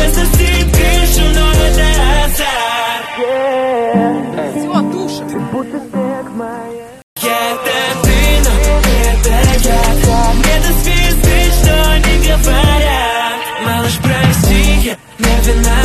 сносит крышу, но это азарт. Все, душит. Это ты, но это я. Это звезды, что не говорят. Малыш, прости, я не виноват.